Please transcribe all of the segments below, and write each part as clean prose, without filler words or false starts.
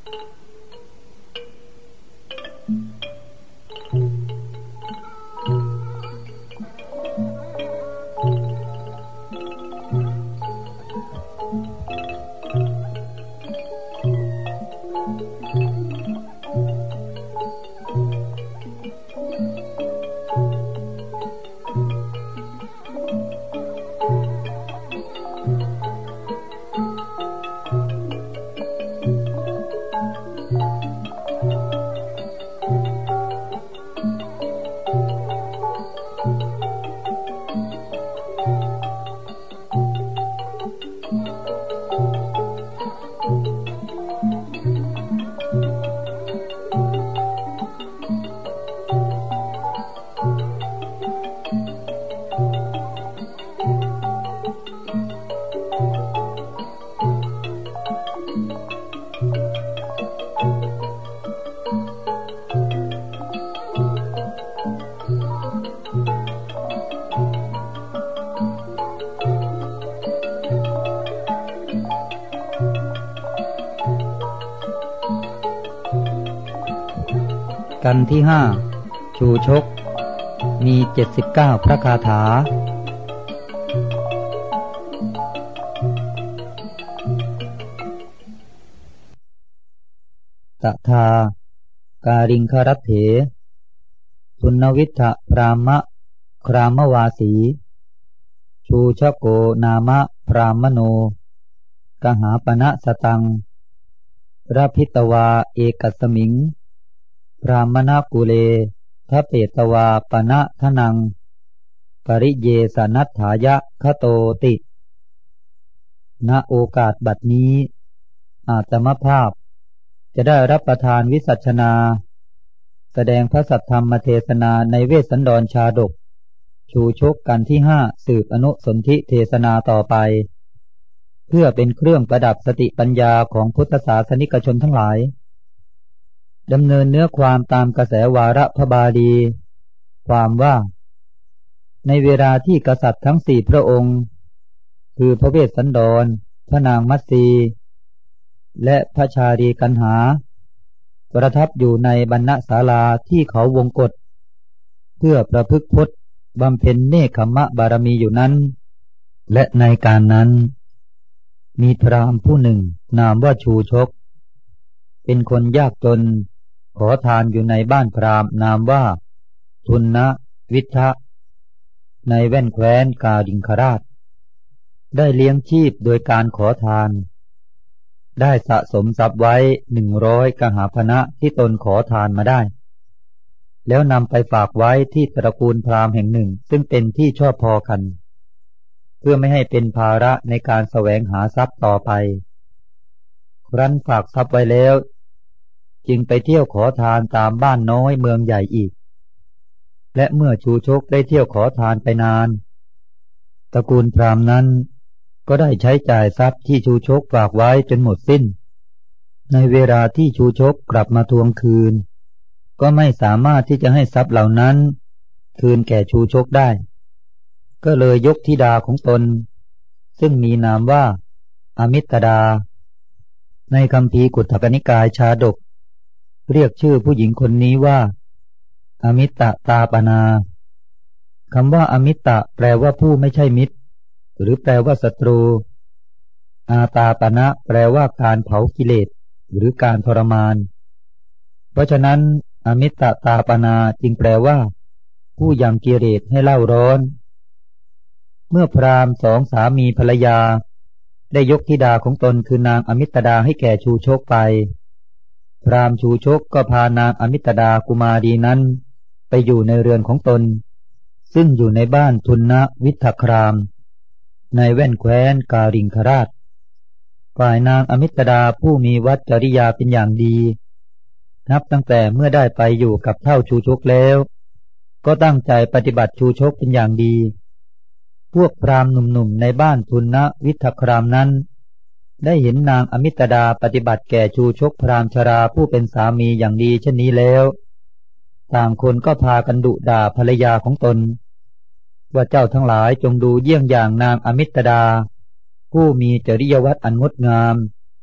กันที่5ชูชกมี79พระคาถาตถาการิงครัตเถสุนวิทธพรามะครามวาสีชูชโกนามะพรามโนกหาปณะสตังราพิตวาเอกสมิงพรามณกุเลทเปตวาปณะทนังปริเยสนัฏฐายะคโตติณโอกาสบัดนี้อาตมภาพจะได้รับประทานวิสัชนาแสดงพระสัทธรรมเทศนาในเวสสันดรชาดกชูชกกันที่5สืบอนุสนธิเทศนาต่อไปเพื่อเป็นเครื่องประดับสติปัญญาของพุทธศาสนิกชนทั้งหลายดำเนินเนื้อความตามกระแสวาระพระบาลีความว่าในเวลาที่กษัตริย์ทั้ง4พระองค์คือพระเวสสันดรพระนางมัตสีและพระชาลีกันหาประทับอยู่ในบรรณศาลาที่เขาวงกฏเพื่อประพฤกพจน์บำเพ็ญเนกขมะบารมีอยู่นั้นและในการนั้นมีพราหมณ์ผู้หนึ่งนามว่าชูชกเป็นคนยากจนขอทานอยู่ในบ้านพราหมณ์นามว่าทุนนะวิทะในแว่นแคว้นกาลิงคราชได้เลี้ยงชีพโดยการขอทานได้สะสมทรัพย์ไว้100กหาพนะที่ตนขอทานมาได้แล้วนำไปฝากไว้ที่ตระกูลพราหมณ์แห่งหนึ่งซึ่งเป็นที่ชอบพอกันเพื่อไม่ให้เป็นภาระในการแสวงหาทรัพย์ต่อไปครั้นฝากทรัพย์ไว้แล้วจึงไปเที่ยวขอทานตามบ้านน้อยเมืองใหญ่อีกและเมื่อชูชกได้เที่ยวขอทานไปนานตระกูลพราหมณ์นั้นก็ได้ใช้จ่ายทรัพย์ที่ชูชกฝากไว้จนหมดสิ้นในเวลาที่ชูชกกลับมาทวงคืนก็ไม่สามารถที่จะให้ทรัพย์เหล่านั้นคืนแก่ชูชกได้ก็เลยยกธิดาของตนซึ่งมีนามว่าอมิตดาในคัมภีร์กุฏฐกนิกายชาดกเรียกชื่อผู้หญิงคนนี้ว่าอมิตตาปนาคำว่าอมิตะแปลว่าผู้ไม่ใช่มิตรหรือแปลว่าศัตรูอาตาปนะแปลว่าการเผากิเลสหรือการทรมานเพราะฉะนั้นอมิตตาปนาจึงแปลว่าผู้ยังกิเลสให้เล่าร้อนเมื่อพราหมณ์2สามีภรรยาได้ยกธิดาของตนคือนางอมิตดาให้แก่ชูชกไปพราหมณ์ชูชกก็พานางอมิตดากุมารีนั้นไปอยู่ในเรือนของตนซึ่งอยู่ในบ้านทุนนะวิทธครามในแว่นแคว้นกาลิงคราชฝ่ายนางอมิตดาผู้มีวัดจริยาเป็นอย่างดีนับตั้งแต่เมื่อได้ไปอยู่กับเท่าชูชกแล้วก็ตั้งใจปฏิบัติชูชกเป็นอย่างดีพวกพราหมณ์หนุ่มๆในบ้านทุนนะวิทธครามนั้นได้เห็นนางอมิตดาปฏิบัติแก่ชูชกพราหมณ์ชราผู้เป็นสามีอย่างดีเช่นนี้แล้วต่างคนก็พากันดุด่าภรรยาของตนว่าเจ้าทั้งหลายจงดูเยี่ยงอย่างนางอมิตดาผู้มีจริยวัตรอันงดงาม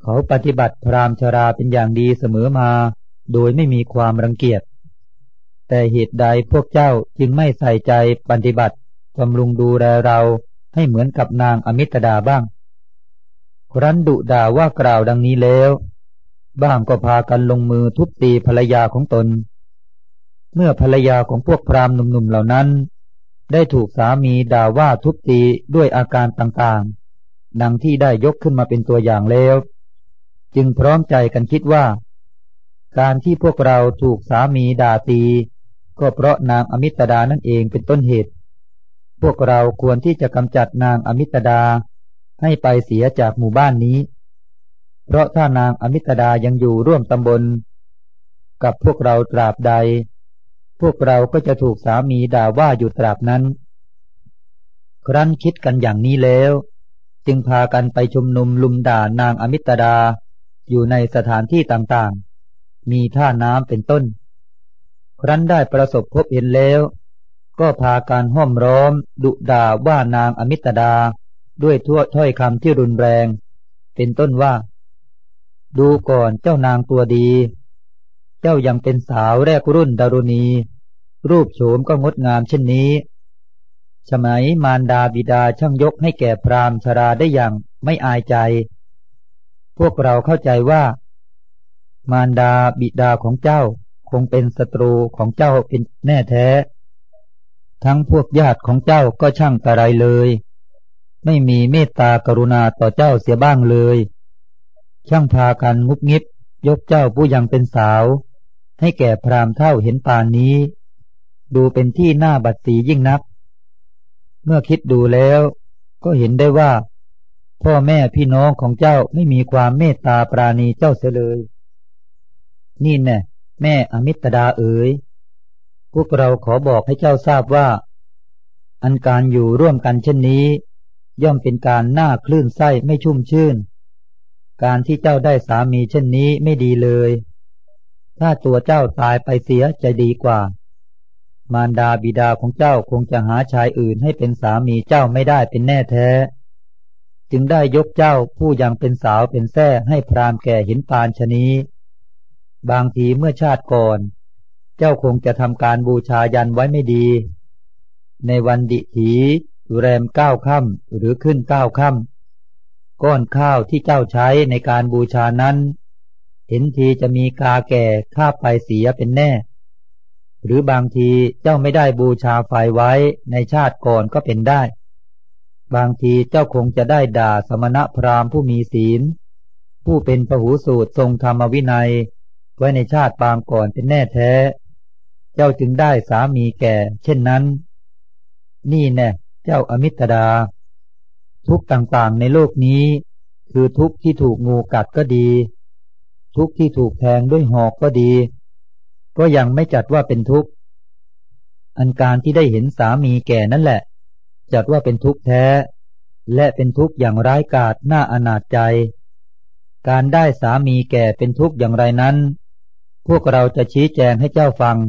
เขาปฏิบัติพราหมณ์ชราเป็นอย่างดีเสมอมาโดยไม่มีความรังเกียจแต่เหตุใดพวกเจ้าจึงไม่ใส่ใจปฏิบัติบำรุงดูแลเราให้เหมือนกับนางอมิตดาบ้างครั้นดุด่าว่ากล่าวดังนี้แล้วบ้างก็พากันลงมือทุบตีภรรยาของตนเมื่อภรรยาของพวกพราหมณ์หนุ่มๆเหล่านั้นได้ถูกสามีด่าว่าทุบตีด้วยอาการต่างๆดังที่ได้ยกขึ้นมาเป็นตัวอย่างแล้วจึงพร้อมใจกันคิดว่าการที่พวกเราถูกสามีด่าตีก็เพราะนางอมิตดานั่นเองเป็นต้นเหตุพวกเราควรที่จะกำจัดนางอมิตดาให้ไปเสียจากหมู่บ้านนี้เพราะถ้านางอมิตดายังอยู่ร่วมตำบลกับพวกเราตราบใดพวกเราก็จะถูกสามีด่าว่าอยู่ตราบนั้นครั้นคิดกันอย่างนี้แล้วจึงพากันไปชุมนุมลุมด่านางอมิตดาอยู่ในสถานที่ต่างๆมีท่าน้ำเป็นต้นครั้นได้ประสบพบเห็นแล้วก็พากันห้อมร้อมดุด่าว่านางอมิตดาด้วยถ้อยคำที่รุนแรงเป็นต้นว่าดูก่อนเจ้านางตัวดีเจ้ายังเป็นสาวแรกรุ่นดารุณีรูปโฉมก็งดงามเช่นนี้สมัยมารดาบิดาช่างยกให้แก่พราหมณ์ชราได้อย่างไม่อายใจพวกเราเข้าใจว่ามารดาบิดาของเจ้าคงเป็นศัตรูของเจ้าเป็นแน่แท้ทั้งพวกญาติของเจ้าก็ช่างกระไรเลยไม่มีเมตตากรุณาต่อเจ้าเสียบ้างเลยช่างพากันงุบงิบยกเจ้าผู้ยังเป็นสาวให้แก่พราหมณ์เฒ่าเห็นปานนี้ดูเป็นที่น่าบัดสียิ่งนักเมื่อคิดดูแล้วก็เห็นได้ว่าพ่อแม่พี่น้องของเจ้าไม่มีความเมตตาปราณีเจ้าเสียเลยนี่แน่แม่อมิตดาเอ๋ยพวกเราขอบอกให้เจ้าทราบว่าอันการอยู่ร่วมกันเช่นนี้ย่อมเป็นการน่าคลื่นไส้ไม่ชุ่มชื่นการที่เจ้าได้สามีเช่นนี้ไม่ดีเลยถ้าตัวเจ้าตายไปเสียจะดีกว่ามารดาบิดาของเจ้าคงจะหาชายอื่นให้เป็นสามีเจ้าไม่ได้เป็นแน่แท้จึงได้ยกเจ้าผู้ยังเป็นสาวเป็นแท้ให้พราหมณ์แก่หินปานชะนี้บางทีเมื่อชาติก่อนเจ้าคงจะทำการบูชายันไว้ไม่ดีในวันดิถีแรม9 ค่ำหรือขึ้น9 ค่ำก้อนข้าวที่เจ้าใช้ในการบูชานั้นเห็นทีจะมีกาแก่คาบไปเสียเป็นแน่หรือบางทีเจ้าไม่ได้บูชาไฟไว้ในชาติก่อนก็เป็นได้บางทีเจ้าคงจะได้ด่าสมณพราหมณ์ผู้มีศีลผู้เป็นพหูสูตรทรงธรรมวินัยไว้ในชาติปางก่อนเป็นแน่แท้เจ้าจึงได้สามีแก่เช่นนั้นนี่แน่เจ้าอมิตดาทุกข์ต่างๆในโลกนี้คือทุกข์ที่ถูกงูกัดก็ดีทุกข์ที่ถูกแทงด้วยหอกก็ดีก็ยังไม่จัดว่าเป็นทุกข์อันการที่ได้เห็นสามีแก่นั่นแหละจัดว่าเป็นทุกข์แท้และเป็นทุกข์อย่างร้ายกาจน่าอนาถใจการได้สามีแก่เป็นทุกข์อย่างไรนั้นพวกเราจะชี้แจงให้เจ้าฟัง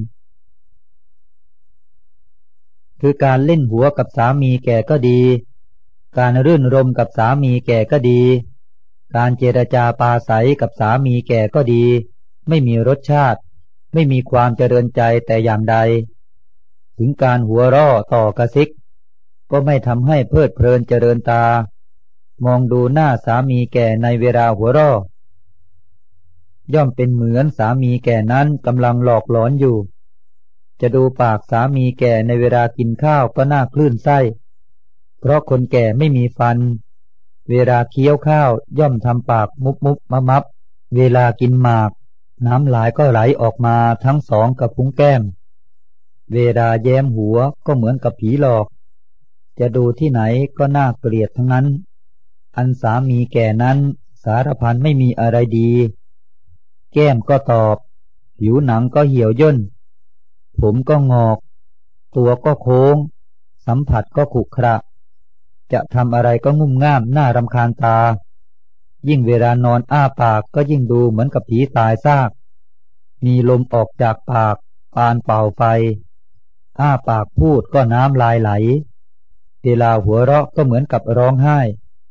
คือการเล่นหัวกับสามีแก่ก็ดีการรื่นรมกับสามีแก่ก็ดีการเจรจาปราศัยกับสามีแก่ก็ดีไม่มีรสชาติไม่มีความเจริญใจแต่อย่างใดถึงการหัวเราะต่อกระซิกก็ไม่ทำให้เพลิดเพลินเจริญตามองดูหน้าสามีแก่ในเวลาหัวเราะย่อมเป็นเหมือนสามีแก่นั้นกำลังหลอกหลอนอยู่จะดูปากสามีแก่ในเวลากินข้าวก็น่าคลื่นไส้เพราะคนแก่ไม่มีฟันเวลาเคี้ยวข้าวย่อมทำปากมุบมุบมับเวลากินหมากน้ำลายก็ไหลออกมาทั้งสองกับพุ้งแก้มเวลาแย้มหัวก็เหมือนกับผีหลอกจะดูที่ไหนก็น่าเกลียดทั้งนั้นอันสามีแก่นั้นสารพันไม่มีอะไรดีแก้มก็ตอบผิวหนังก็เหี่ยวย่นผมก็งอกตัวก็โค้งสัมผัสก็ขรุขระจะทำอะไรก็งุ่มง่ามน่ารำคาญตายิ่งเวลานอนอ้าปากก็ยิ่งดูเหมือนกับผีตายซากมีลมออกจากปากปานเป่าไฟอ้าปากพูดก็น้ำลายไหลเวลาหัวเราะก็เหมือนกับร้องไห้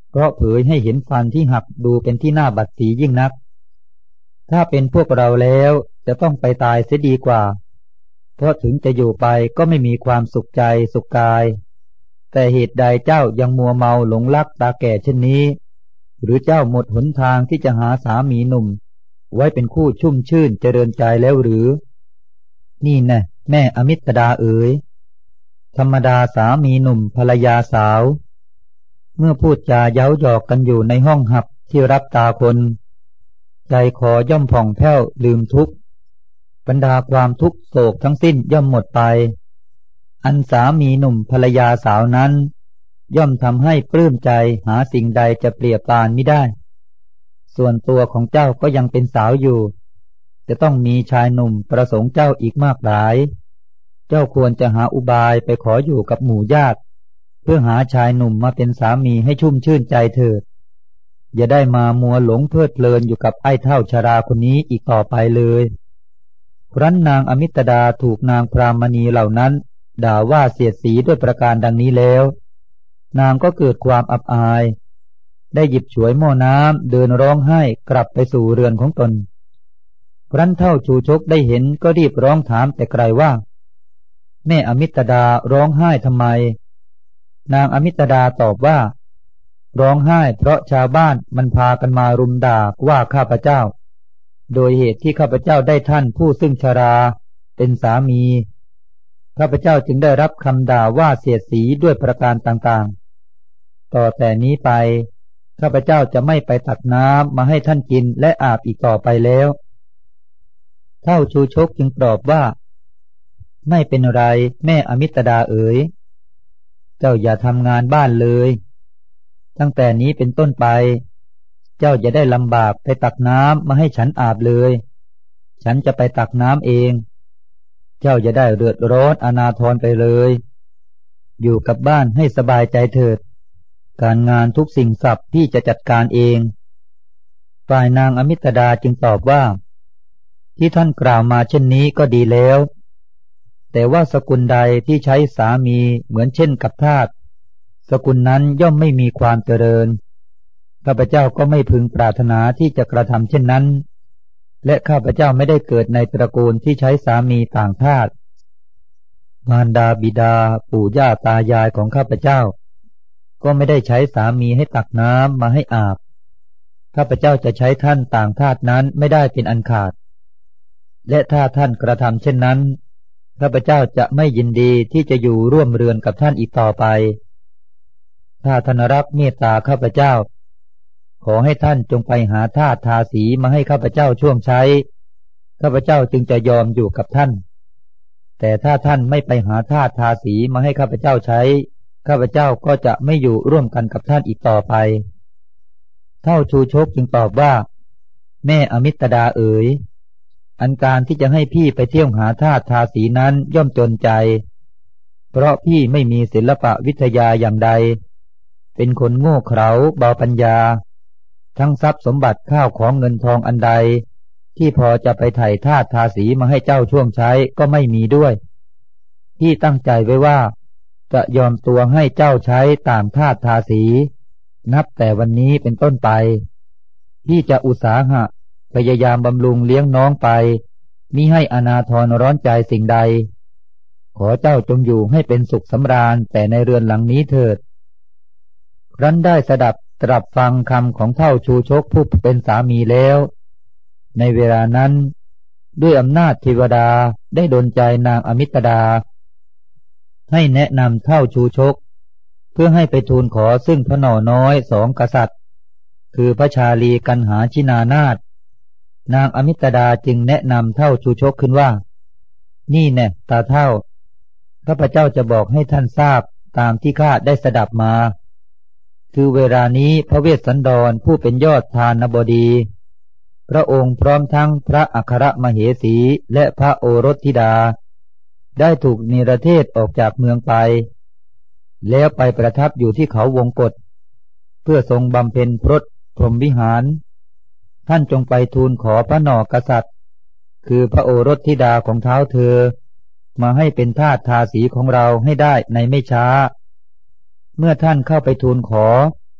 เพราะเผยให้เห็นฟันที่หักดูเป็นที่น่าบัดสียิ่งนักถ้าเป็นพวกเราแล้วจะต้องไปตายเสียดีกว่าเพราะถึงจะอยู่ไปก็ไม่มีความสุขใจสุขกายแต่เหตุใดเจ้ายังมัวเมาหลงรักตาแก่เช่นนี้หรือเจ้าหมดหนทางที่จะหาสามีหนุ่มไว้เป็นคู่ชุ่มชื่นเจริญใจแล้วหรือนี่แน่แม่อมิตดาเอ๋ยธรรมดาสามีหนุ่มภรรยาสาวเมื่อพูดจาเย้าหยอกกันอยู่ในห้องหับที่รับตาคนใจคอย่อมผ่องแผ้วลืมทุกข์บรรดาความทุกข์โศกทั้งสิ้นย่อมหมดไปอันสามีหนุ่มภรรยาสาวนั้นย่อมทำให้ปลื้มใจหาสิ่งใดจะเปรียบปานไม่ได้ส่วนตัวของเจ้าก็ยังเป็นสาวอยู่จะต้องมีชายหนุ่มประสงค์เจ้าอีกมากหลายเจ้าควรจะหาอุบายไปขออยู่กับหมู่ญาติเพื่อหาชายหนุ่มมาเป็นสามีให้ชุ่มชื่นใจเถิดอย่าได้มามัวหลงเพลิดเพลินอยู่กับไอ้เฒ่าชราคนนี้อีกต่อไปเลยครั้นนางอมิตดาถูกนางพรามณีเหล่านั้นด่าว่าเสียดสีด้วยประการดังนี้แล้วนางก็เกิดความอับอายได้หยิบฉวยหม้อน้ำเดินร้องไห้กลับไปสู่เรือนของตนครั้นเฒ่าชูชกได้เห็นก็รีบร้องถามแต่ไกลว่าแม่อมิตดาร้องไห้ทำไมนางอมิตดาตอบว่าร้องไห้เพราะชาวบ้านมันพากันมารุมด่าว่าข้าพเจ้าโดยเหตุที่ข้าพเจ้าได้ท่านผู้ซึ่งชราเป็นสามีข้าพเจ้าจึงได้รับคำด่าว่าเสียดสีด้วยประการต่างๆต่อแต่นี้ไปข้าพเจ้าจะไม่ไปตักน้ำมาให้ท่านกินและอาบอีกต่อไปแล้วเฒ่าชูชกจึงตอบว่าไม่เป็นไรแม่อมิตดาเอ๋ยเจ้าอย่าทำงานบ้านเลยตั้งแต่นี้เป็นต้นไปเจ้าอย่าได้ลำบากไปตักน้ำมาให้ฉันอาบเลยฉันจะไปตักน้ำเองเจ้าอย่าได้เดือดร้อนอนาถรไปเลยอยู่กับบ้านให้สบายใจเถิดการงานทุกสิ่งสับที่จะจัดการเองฝ่ายนางอมิตดาจึงตอบว่าที่ท่านกล่าวมาเช่นนี้ก็ดีแล้วแต่ว่าสกุลใดที่ใช้สามีเหมือนเช่นกับทาสสกุลนั้นย่อมไม่มีความเจริญข้าพเจ้าก็ไม่พึงปรารถนาที่จะกระทำเช่นนั้นและข้าพเจ้าไม่ได้เกิดในตระกูลที่ใช้สามีต่างทาสมารดาบิดาปู่ย่าตายายของข้าพเจ้าก็ไม่ได้ใช้สามีให้ตักน้ำมาให้อาบข้าพเจ้าจะใช้ท่านต่างทาสนั้นไม่ได้เป็นอันขาดและถ้าท่านกระทำเช่นนั้นข้าพเจ้าจะไม่ยินดีที่จะอยู่ร่วมเรือนกับท่านอีกต่อไปถ้าท่านรักเมตตาข้าพเจ้าขอให้ท่านจงไปหาทาสทาสีมาให้ข้าพเจ้าช่วงใช้ข้าพเจ้าจึงจะยอมอยู่กับท่านแต่ถ้าท่านไม่ไปหาทาสทาสีมาให้ข้าพเจ้าใช้ข้าพเจ้าก็จะไม่อยู่ร่วมกันกับท่านอีกต่อไปเฒ่าชูชกจึงตอบว่าแม่อมิตดาเอ๋ยอันการที่จะให้พี่ไปเที่ยวหาทาสทาสีนั้นย่อมจนใจเพราะพี่ไม่มีศิลปะวิทยาอย่างใดเป็นคนโง่เขลาเบาปัญญาทั้งทรัพย์สมบัติข้าวของเงินทองอันใดที่พอจะไปไถ่ทาสทาสีมาให้เจ้าช่วงใช้ก็ไม่มีด้วยพี่ตั้งใจไว้ว่าจะยอมตัวให้เจ้าใช้ตามทาสทาสีนับแต่วันนี้เป็นต้นไปพี่จะอุตสาหะพยายามบำรุงเลี้ยงน้องไปมิให้อนาถรร้อนใจสิ่งใดขอเจ้าจงอยู่ให้เป็นสุขสำราญแต่ในเรือนหลังนี้เถิดครั้นได้สดับตรับฟังคำของเฒ่าชูชกผู้เป็นสามีแล้วในเวลานั้นด้วยอำนาจเทวดาได้ดลใจนางอมิตดาให้แนะนำเฒ่าชูชกเพื่อให้ไปทูลขอซึ่งพระหน่อน้อยสองกษัตริย์คือพระชาลีกันหาชินานาถนางอมิตดาจึงแนะนำเฒ่าชูชกขึ้นว่านี่แน่ตาเฒ่าข้าพเจ้าจะบอกให้ท่านทราบตามที่ข้าได้สดับมาคือเวลานี้พระเวสสันดรผู้เป็นยอดทานบดีพระองค์พร้อมทั้งพระอัครมเหสีและพระโอรสธิดาได้ถูกนิรเทศออกจากเมืองไปแล้วไปประทับอยู่ที่เขาวงกฏเพื่อทรงบำเพ็ญพรตพรหมวิหารท่านจงไปทูลขอพระหน่อกษัตริย์คือพระโอรสธิดาของเท้าเธอมาให้เป็นทาสทาสีของเราให้ได้ในไม่ช้าเมื่อท่านเข้าไปทูลขอค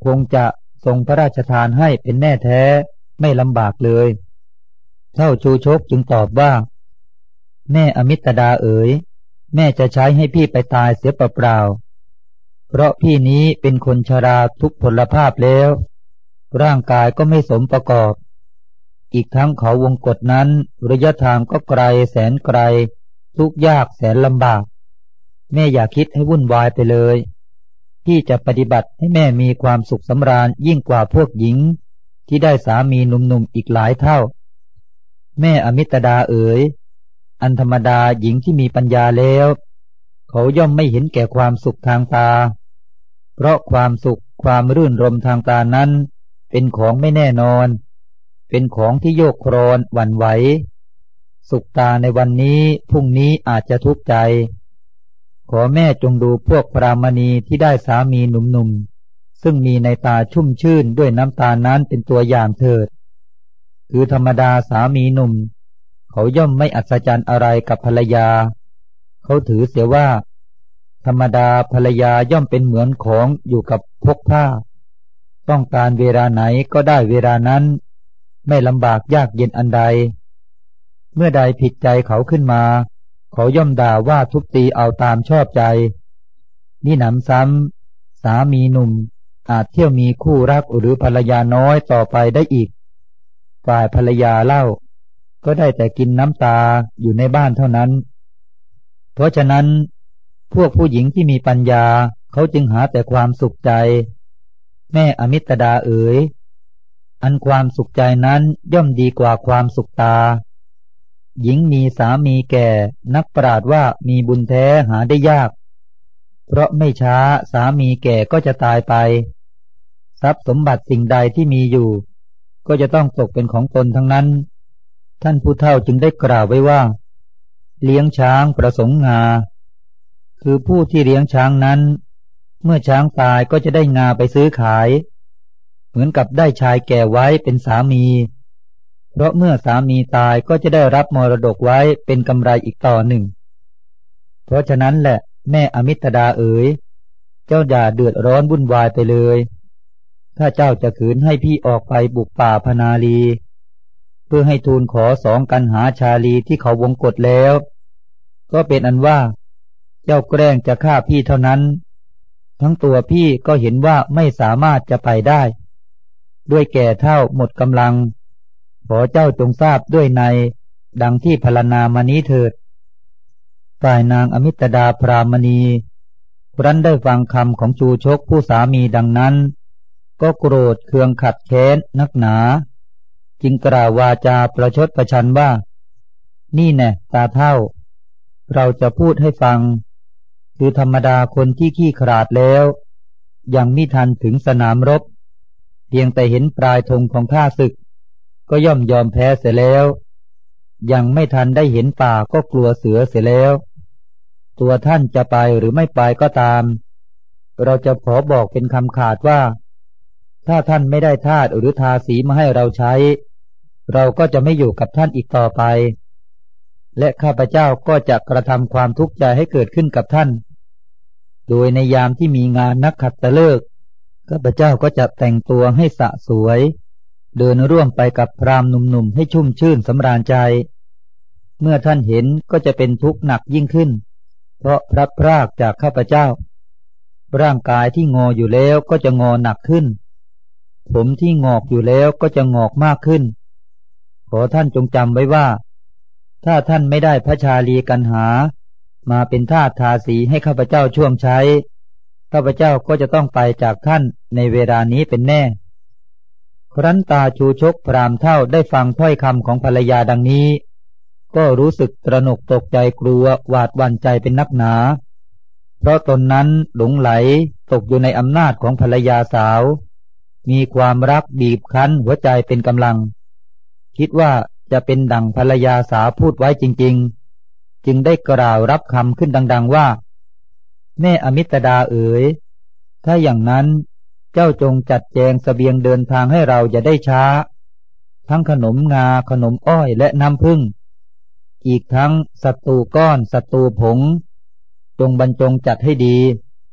คงจะทรงพระราชทานให้เป็นแน่แท้ไม่ลำบากเลยเท่าชูชกจึงตอบว่าแม่อมิตดาเอ๋ยแม่จะใช้ให้พี่ไปตายเสียเปล่าๆเพราะพี่นี้เป็นคนชราทุกพลภาพแล้วร่างกายก็ไม่สมประกอบอีกทั้งเขาวงกฏนั้นระยะทางก็ไกลแสนไกลทุกยากแสนลำบากแม่อย่าคิดให้วุ่นวายไปเลยพี่จะปฏิบัติให้แม่มีความสุขสำราญยิ่งกว่าพวกหญิงที่ได้สามีหนุ่มๆอีกหลายเท่าแม่อมิตดาเอ๋ยอันธรรมดาหญิงที่มีปัญญาแล้วเขาย่อมไม่เห็นแก่ความสุขทางตาเพราะความสุขความรื่นรมทางตานั้นเป็นของไม่แน่นอนเป็นของที่โยกโครนหวั่นไหวสุขตาในวันนี้พรุ่งนี้อาจจะทุกข์ใจขอแม่จงดูพวกพรามณีที่ได้สามีหนุ่มๆซึ่งมีในตาชุ่มชื่นด้วยน้ำตานั้นเป็นตัวอย่างเถิดคือธรรมดาสามีหนุ่มเขาย่อมไม่อัศจรรย์อะไรกับภรรยาเขาถือเสียว่าธรรมดาภรรยาย่อมเป็นเหมือนของอยู่กับพกผ้าต้องการเวลาไหนก็ได้เวลานั้นไม่ลำบากยากเย็นอันใดเมื่อใดผิดใจเขาขึ้นมาเขาย่อมด่าว่าทุบตีเอาตามชอบใจนี่หนำซ้ำสามีหนุ่มอาจเที่ยวมีคู่รักหรือภรรยาน้อยต่อไปได้อีกฝ่ายภรรยาเล่าก็ได้แต่กินน้ำตาอยู่ในบ้านเท่านั้นเพราะฉะนั้นพวกผู้หญิงที่มีปัญญาเขาจึงหาแต่ความสุขใจแม่อมิตดาเอ๋ยอันความสุขใจนั้นย่อมดีกว่าความสุขตาหญิงมีสามีแก่นักปราชญ์ว่ามีบุญแท้หาได้ยากเพราะไม่ช้าสามีแก่ก็จะตายไปทรัพย์สมบัติสิ่งใดที่มีอยู่ก็จะต้องตกเป็นของตนทั้งนั้นท่านผู้เฒ่าจึงได้กล่าวไว้ว่าเลี้ยงช้างประสงค์งาคือผู้ที่เลี้ยงช้างนั้นเมื่อช้างตายก็จะได้งาไปซื้อขายเหมือนกับได้ชายแก่ไว้เป็นสามีเพราะเมื่อสามีตายก็จะได้รับมรดกไว้เป็นกำไรอีกต่อหนึ่งเพราะฉะนั้นแหละแม่อมิตดาเอ๋ยเจ้าอย่าเดือดร้อนวุ่นวายไปเลยถ้าเจ้าจะขืนให้พี่ออกไปบุกป่าพนาลีเพื่อให้ทูลขอสองกันหาชาลีที่เขาวงกฏแล้วก็เป็นอันว่าเจ้าแกล้งจะฆ่าพี่เท่านั้นทั้งตัวพี่ก็เห็นว่าไม่สามารถจะไปได้ด้วยแก่เท่าหมดกำลังขอเจ้าจงทราบด้วยในดังที่พรรณนามานี้เถิดฝ่ายนางอมิตดาพรามณีครั้นได้ฟังคำของชูชกผู้สามีดังนั้นก็โกรธเคืองขัดแค้นนักหนาจึงกล่าววาจาประชดประชันว่านี่แน่ตาเท่าเราจะพูดให้ฟังคือธรรมดาคนที่ขี้ขลาดแล้วยังมิทันถึงสนามรบเพียงแต่เห็นปลายธงของข้าศึกก็ย่อมยอมแพ้เสียแล้วยังไม่ทันได้เห็นป่าก็กลัวเสือเสียแล้วตัวท่านจะไปหรือไม่ไปก็ตามเราจะขอบอกเป็นคำขาดว่าถ้าท่านไม่ได้ทาสหรือทาสีมาให้เราใช้เราก็จะไม่อยู่กับท่านอีกต่อไปและข้าพเจ้าก็จะกระทำความทุกข์ใจให้เกิดขึ้นกับท่านโดยในยามที่มีงานนักขัตฤกษ์ข้าพเจ้าก็จะแต่งตัวให้สะสวยเดินร่วมไปกับพราหมณ์หนุ่มๆให้ชุ่มชื่นสำราญใจเมื่อท่านเห็นก็จะเป็นทุกข์หนักยิ่งขึ้นเพราะพลัดพรากจากข้าพเจ้าร่างกายที่งออยู่แล้วก็จะงอหนักขึ้นผมที่งอกอยู่แล้วก็จะงอกมากขึ้นขอท่านจงจำไว้ว่าถ้าท่านไม่ได้พระชาลีกันหามาเป็นทาสทาสีให้ข้าพเจ้าช่วงใช้ข้าพเจ้าก็จะต้องไปจากท่านในเวลานี้เป็นแน่ครั้นตาชูชกพราหมณ์เฒ่าได้ฟังถ้อยคำของภรรยาดังนี้ก็รู้สึกตระหนกตกใจกลัวหวาดหวั่นใจเป็นนักหนาเพราะตนนั้นหลงไหลตกอยู่ในอำนาจของภรรยาสาวมีความรักบีบคั้นหัวใจเป็นกำลังคิดว่าจะเป็นดั่งภรรยาสาวพูดไว้จริงๆจึงได้กล่าวรับคำขึ้นดังๆว่าแม่อมิตดาเอ๋ยถ้าอย่างนั้นเจ้าจงจัดแจงเสบียงเดินทางให้เราอย่าได้ช้าทั้งขนมงาขนมอ้อยและน้ำผึ้งอีกทั้งสัตตูก้อนสัตตูผงจงบรรจงจัดให้ดี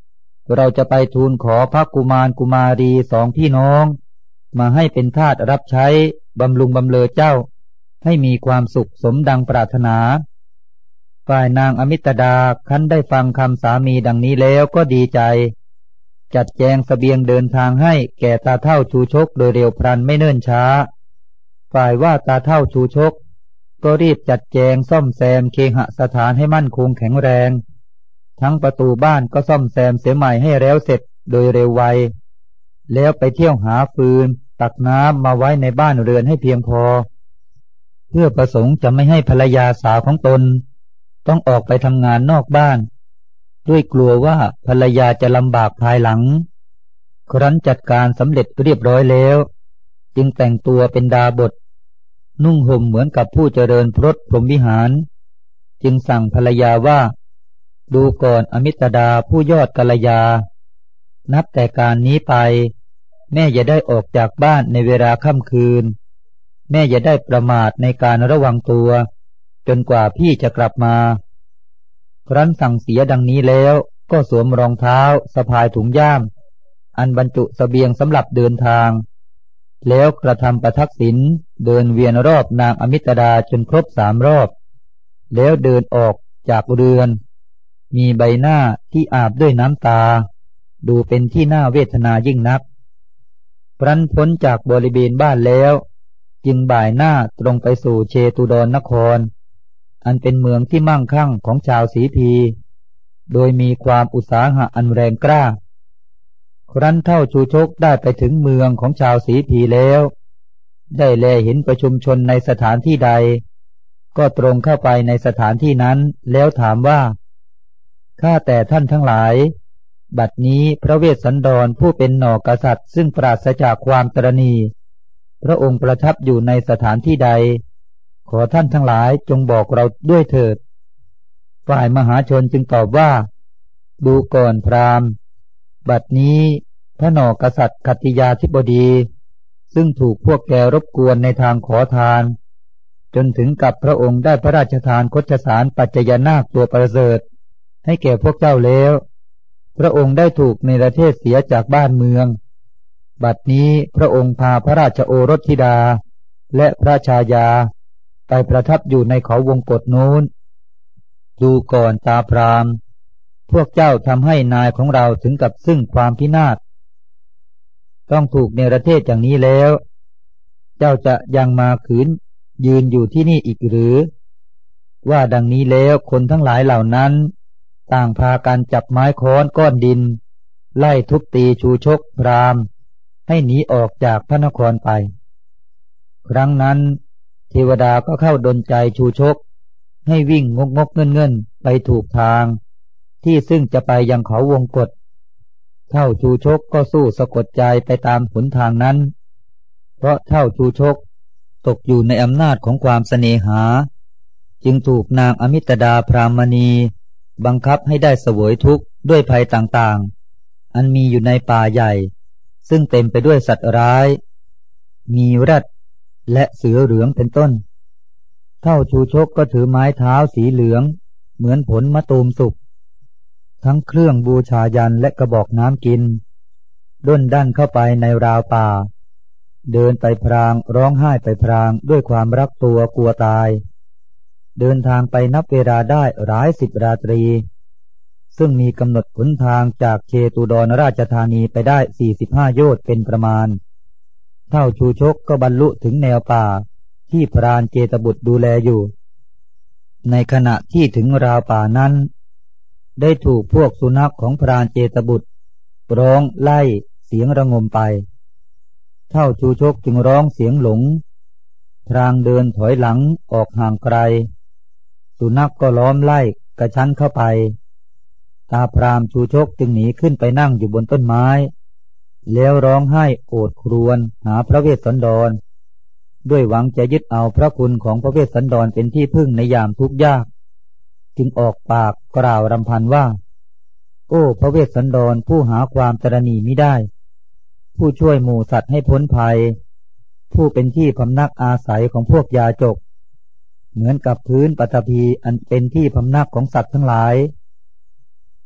เราจะไปทูลขอพระกุมารกุมารี2 พี่น้องมาให้เป็นทาสรับใช้บำรุงบำเรอเจ้าให้มีความสุขสมดังปรารถนาฝ่ายนางอมิตดาคันได้ฟังคำสามีดังนี้แล้วก็ดีใจจัดแจงเสบียงเดินทางให้แก่ตาเฒ่าชูชกโดยเร็วพลันไม่เนิ่นช้าฝ่ายว่าตาเฒ่าชูชกก็รีบจัดแจงซ่อมแซมเคหสถานให้มั่นคงแข็งแรงทั้งประตูบ้านก็ซ่อมแซมเสียใหม่ให้แล้วเสร็จโดยเร็วไวแล้วไปเที่ยวหาฟืนตักน้ำมาไว้ในบ้านเรือนให้เพียงพอเพื่อประสงค์จะไม่ให้ภรรยาสาวของตนต้องออกไปทำงานนอกบ้านด้วยกลัวว่าภรรยาจะลำบากภายหลังครั้นจัดการสำเร็จเรียบร้อยแล้วจึงแต่งตัวเป็นดาบทนุ่งห่มเหมือนกับผู้เจริญพรตพรหมวิหารจึงสั่งภรรยาว่าดูก่อนอมิตดาผู้ยอดกัลยานับแต่การนี้ไปแม่อย่าได้ออกจากบ้านในเวลาค่ำคืนแม่อย่าได้ประมาทในการระวังตัวจนกว่าพี่จะกลับมาครั้นสั่งเสียดังนี้แล้วก็สวมรองเท้าสะพายถุงย่ามอันบรรจุเสบียงสำหรับเดินทางแล้วกระทำประทักษิณเดินเวียนรอบนางอมิตดาจนครบ3 รอบแล้วเดินออกจากเรือนมีใบหน้าที่อาบด้วยน้ำตาดูเป็นที่น่าเวทนายิ่งนักครั้นพ้นจากบริเวณบ้านแล้วจึงบ่ายหน้าตรงไปสู่เชตุดรนครอันเป็นเมืองที่มั่งคั่งของชาวสีพีโดยมีความอุตสาหะอันแรงกล้าครั้นเท่าชูชกได้ไปถึงเมืองของชาวสีพีแล้วได้แลเห็นประชุมชนในสถานที่ใดก็ตรงเข้าไปในสถานที่นั้นแล้วถามว่าข้าแต่ท่านทั้งหลายบัดนี้พระเวสสันดรผู้เป็นหน่อกษัตริย์ซึ่งปราศจากความตรณีพระองค์ประทับอยู่ในสถานที่ใดขอท่านทั้งหลายจงบอกเราด้วยเถิดฝ่ายมหาชนจึงตอบว่าดูก่อนพราหมณ์บัดนี้พระหน่อกษัตริย์ขัตติยาธิบดีซึ่งถูกพวกแกรบกวนในทางขอทานจนถึงกับพระองค์ได้พระราชทานคชสารปัจจยนาคตัวประเสริฐให้แก่พวกเจ้าแล้วพระองค์ได้ถูกเนรเทศเสียจากบ้านเมืองบัดนี้พระองค์พาพระราชโอรสธิดาและพระชายาไปประทับอยู่ในเขาวงกฏโน้นดูก่อนตาพราหมณ์พวกเจ้าทำให้นายของเราถึงกับซึ่งความพินาศต้องถูกเนรเทศอย่างนี้แล้วเจ้าจะยังมาขืนยืนอยู่ที่นี่อีกหรือว่าดังนี้แล้วคนทั้งหลายเหล่านั้นต่างพากันจับไม้ค้อนก้อนดินไล่ทุบตีชูชกพราหมณ์ให้หนีออกจากพระนครไปครั้งนั้นเทวดาก็เข้าดลใจชูชกให้วิ่งงกเงินไปถูกทางที่ซึ่งจะไปยังเขาวงกฏเท่าชูชกก็สู้สะกดใจไปตามหนทางนั้นเพราะเท่าชูชกตกอยู่ในอำนาจของความเสน่หาจึงถูกนางอมิตดาพรามณีบังคับให้ได้เสวยทุกข์ด้วยภัยต่างๆอันมีอยู่ในป่าใหญ่ซึ่งเต็มไปด้วยสัตว์ร้ายมีแรดและเสือเหลืองเป็นต้นเท่าชูชกก็ถือไม้เท้าสีเหลืองเหมือนผลมะตูมสุกทั้งเครื่องบูชายันและกระบอกน้ำกินด้นดันเข้าไปในราวป่าเดินไปพรางร้องไห้ไปพรางด้วยความรักตัวกลัวตายเดินทางไปนับเวลาได้หลาย10 ราตรีซึ่งมีกำหนดหนทางจากเชตุดรราชธานีไปได้45 โยชน์เป็นประมาณเท่าชูชกก็บรรลุถึงแนวป่าที่พรานเจตบุตรดูแลอยู่ในขณะที่ถึงราวป่านั้นได้ถูกพวกสุนัขของพรานเจตบุตรร้องไล่เสียงระงมไปเท่าชูชกจึงร้องเสียงหลงพรางเดินถอยหลังออกห่างไกลสุนัขก็ล้อมไล่กระชั้นเข้าไปตาพรามชูชกจึงหนีขึ้นไปนั่งอยู่บนต้นไม้แล้วร้องไห้โอดครวญหาพระเวสสันดรด้วยหวังจะยึดเอาพระคุณของพระเวสสันดรเป็นที่พึ่งในยามทุกข์ยากจึงออกปากกล่าวรำพันว่าโอ้พระเวสสันดรผู้หาความตรณีมิได้ผู้ช่วยหมู่สัตว์ให้พ้นภัยผู้เป็นที่พำนักอาศัยของพวกยาจกเหมือนกับพื้นปฐพีอันเป็นที่พำนักของสัตว์ทั้งหลาย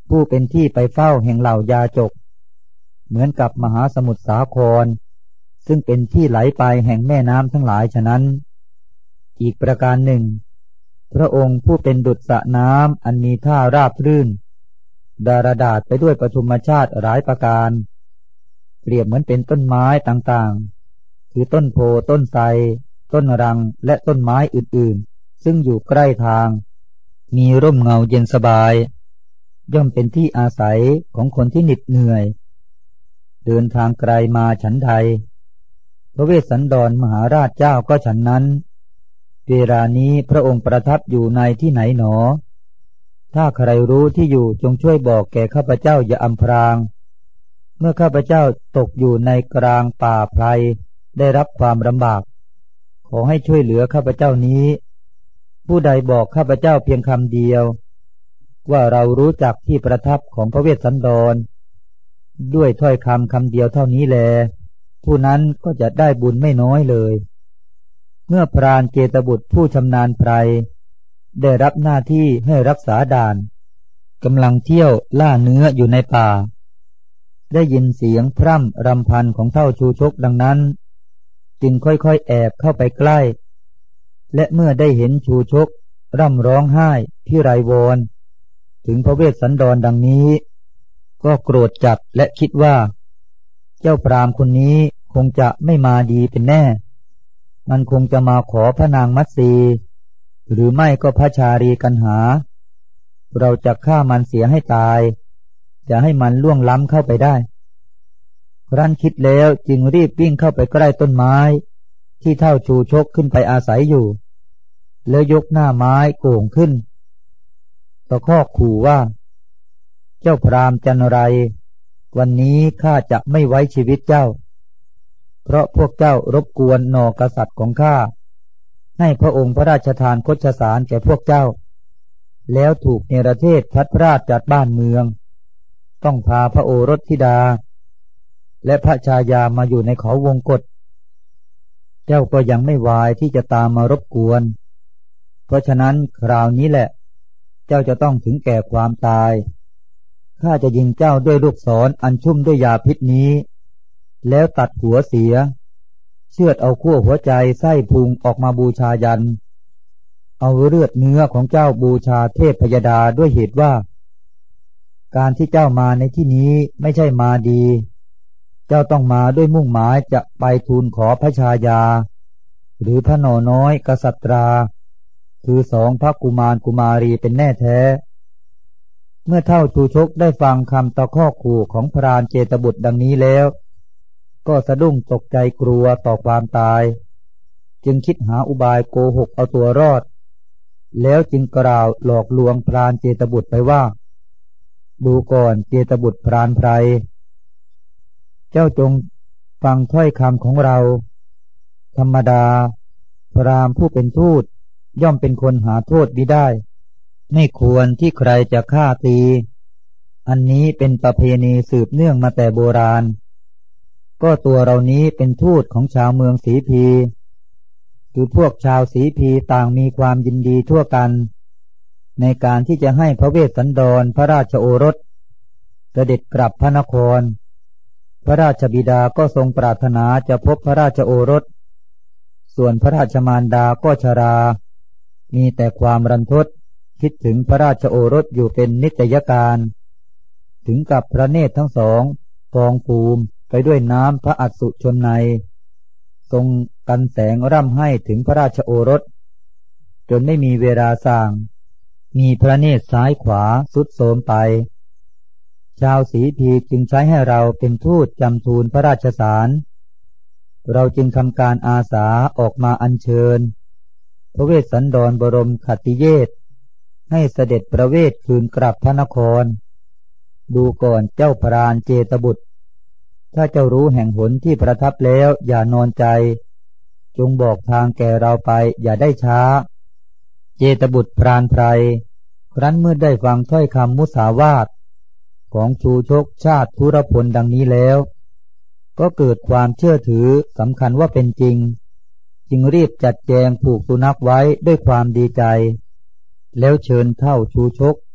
ผู้เป็นที่ไปเฝ้าแห่งเหล่ายาจกเหมือนกับมหาสมุทรสาครซึ่งเป็นที่ไหลไปแห่งแม่น้ำทั้งหลายฉะนั้นอีกประการหนึ่งพระองค์ผู้เป็นดุจสระน้ำอันมีท่าราบรื่นดารดาษไปด้วยปฐุมชาติหลายประการเปรียบเหมือนเป็นต้นไม้ต่างๆคือต้นโพต้นไทรต้นรังและต้นไม้อื่นๆซึ่งอยู่ใกล้ทางมีร่มเงาเย็นสบายย่อมเป็นที่อาศัยของคนที่เหน็ดเหนื่อยเดินทางไกลมาฉันใดพระเวสสันดรมหาราชเจ้าก็ฉันนั้นเวลานี้พระองค์ประทับอยู่ในที่ไหนหนอถ้าใครรู้ที่อยู่จงช่วยบอกแก่ข้าพเจ้าอย่าอำพรางเมื่อข้าพเจ้าตกอยู่ในกลางป่าไพรได้รับความลำบากขอให้ช่วยเหลือข้าพเจ้านี้ผู้ใดบอกข้าพเจ้าเพียงคำเดียวว่าเรารู้จักที่ประทับของพระเวสสันดรด้วยถ้อยคำเดียวเท่านี้แลผู้นั้นก็จะได้บุญไม่น้อยเลยเมื่อพรานเจตบุตรผู้ชำนาญไพรได้รับหน้าที่ให้รักษาด่านกำลังเที่ยวล่าเนื้ออยู่ในป่าได้ยินเสียงพร่ำรำพันของเท่าชูชกดังนั้นจึงค่อยๆแอบเข้าไปใกล้และเมื่อได้เห็นชูชกร่ำร้องไห้พิไรวรถึงพระเวสสันดรดังนี้ก็โกรธจัดและคิดว่าเจ้าพราหมณ์คนนี้คงจะไม่มาดีเป็นแน่มันคงจะมาขอพระนางมัตสีหรือไม่ก็พระชารีกันหาเราจะฆ่ามันเสียให้ตายจะให้มันล่วงล้ำเข้าไปได้ครั้นคิดแล้วจึงรีบวิ่งเข้าไปใกล้ต้นไม้ที่เท่าชูชกขึ้นไปอาศัยอยู่แล้วยกหน้าไม้โก่งขึ้นตะคอกขู่ว่าเจ้าพราหมณ์จันไรวันนี้ข้าจะไม่ไว้ชีวิตเจ้าเพราะพวกเจ้ารบกวนนอกษัตริย์ของข้าให้พระองค์พระราชทานคชสารแก่พวกเจ้าแล้วถูกเนรเทศพัดพรากจากบ้านเมืองต้องพาพระโอรสธิดาและพระชายามาอยู่ในเขาวงกฏเจ้าก็ยังไม่วายที่จะตามมารบกวนเพราะฉะนั้นคราวนี้แหละเจ้าจะต้องถึงแก่ความตายข้าจะยิงเจ้าด้วยลูกศรอันชุ่มด้วยยาพิษนี้แล้วตัดหัวเสียเชือดเอาขั้วหัวใจไส้พุงออกมาบูชายันเอาเลือดเนื้อของเจ้าบูชาเทพพยดาด้วยเหตุว่าการที่เจ้ามาในที่นี้ไม่ใช่มาดีเจ้าต้องมาด้วยมุ่งหมายจะไปทูลขอพระชายาหรือพระหนอน้อยกษัตราคือสองพระกุมารกุมารีเป็นแน่แท้เมื่อเท่าชูชกได้ฟังคำตะคอกขู่ของพรานเจตบุตรดังนี้แล้วก็สะดุ้งตกใจกลัวต่อความตายจึงคิดหาอุบายโกหกเอาตัวรอดแล้วจึงกล่าวหลอกลวงพรานเจตบุตรไปว่าดูก่อนเจตบุตรพรานไพรเจ้าจงฟังถ้อยคำของเราธรรมดาพราหมณ์ผู้เป็นทูตย่อมเป็นคนหาโทษมิได้ไม่ควรที่ใครจะฆ่าตีอันนี้เป็นประเพณีสืบเนื่องมาแต่โบราณก็ตัวเรานี้เป็นทูตของชาวเมืองสีพีคือพวกชาวสีพีต่างมีความยินดีทั่วกันในการที่จะให้พระเวสสันดรพระราชโอรสเสด็จกลับพระนครพระราชบิดาก็ทรงปรารถนาจะพบพระราชโอรสส่วนพระราชมารดาก็ชรามีแต่ความรันทดคิดถึงพระราชโอรสอยู่เป็นนิตยการถึงกับพระเนตรทั้งสองฟองฟูมไปด้วยน้ำพระอัศชนในทรงกันแสงร่ำให้ถึงพระราชโอรสจนไม่มีเวลาสั่งมีพระเนตรซ้ายขวาสุดโทรมไปชาวสีพีจึงใช้ให้เราเป็นทูตจำทูลพระราชสารเราจึงทำการอาสาออกมาอัญเชิญพระเวสสันดรบรมขัตติเยศให้เสด็จประเวทคืนกลับพระนครดูก่อนเจ้าพรานเจตบุตรถ้าเจ้ารู้แห่งหนที่ประทับแล้วอย่านอนใจจงบอกทางแก่เราไปอย่าได้ช้าเจตบุตรพรานไพรครั้นเมื่อได้ฟังถ้อยคำมุสาวาทของชูชกชาติธุรพลดังนี้แล้วก็เกิดความเชื่อถือสำคัญว่าเป็นจริงจึงรีบจัดแจงผูกสุนัขไว้ด้วยความดีใจแล้วเชิญเท่าชูชก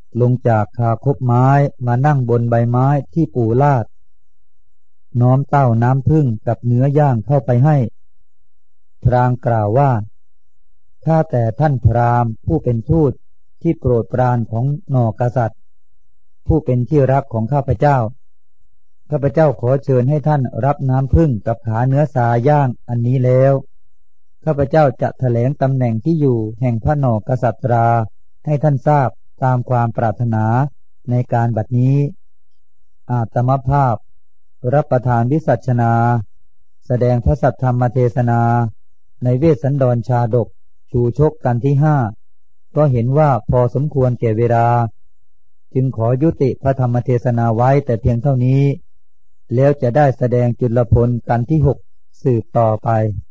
ลงจากคาคบไม้มานั่งบนใบไม้ที่ปูลาดน้อมเต้าน้ำผึ้งกับเนื้อย่างเข้าไปให้พรางกล่าวว่าข้าแต่ท่านพราหมณ์ผู้เป็นทูตที่โปรดปรานของนอกษัตริย์ผู้เป็นที่รักของข้าพเจ้าข้าพเจ้าขอเชิญให้ท่านรับน้ำผึ้งกับขาเนื้อสาย่างอันนี้แล้วข้าพเจ้าจะแถลงตำแหน่งที่อยู่แห่งพระนอกษัตราให้ท่านทราบตามความปรารถนาในการบัดนี้อาตมภาพรับประทานวิสัชนาแสดงพระสัทธรรมเทศนาในเวสสันดรชาดกชูชกกันที่5ก็เห็นว่าพอสมควรแก่เวลาจึงขอยุติพระธรรมเทศนาไว้แต่เพียงเท่านี้แล้วจะได้แสดงจุลพลกันที่6สืบต่อไป